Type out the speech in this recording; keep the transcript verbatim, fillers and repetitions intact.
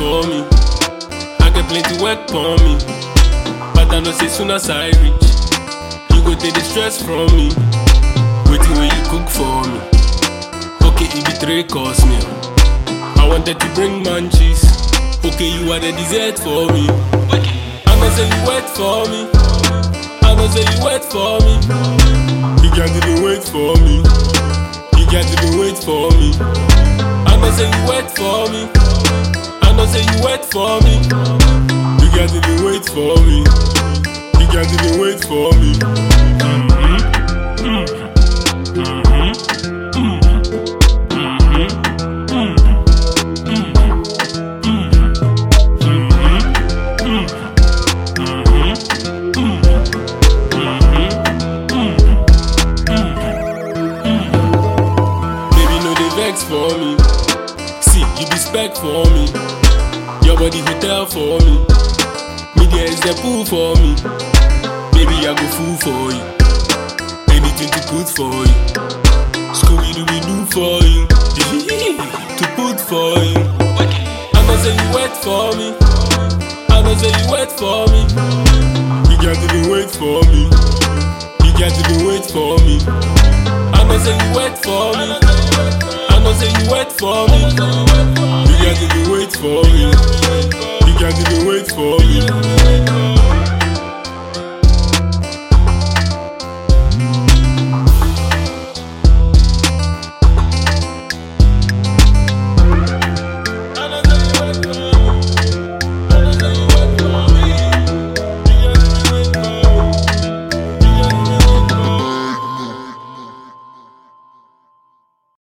for me. I get plenty work for me, but I know say soon as I reach, you go take the stress from me. Waiting when you cook for me. Okay, it be three course meal. I wanted to bring munchies. Okay, you are the dessert for me. I know say you wait for me. I know say you wait for me. You can't even wait for me. You can't even wait for me. I know say you wait for me. I know say you wait for me. You can't even wait for me. You can't even wait for me. Mm-hmm. Mm-hmm. For me, see you be spec for me. Your body hotel for me. Media is the pool for me. Baby I go fool for you. Anything to put for you. Scooby Doo we do for you. To put for you. I know say you wait for me. I know say you wait for me. You can't even wait for me. You can't even wait for me. I know say you wait for me. I know say you wait for me. You can't even wait for me. You can't even wait for me.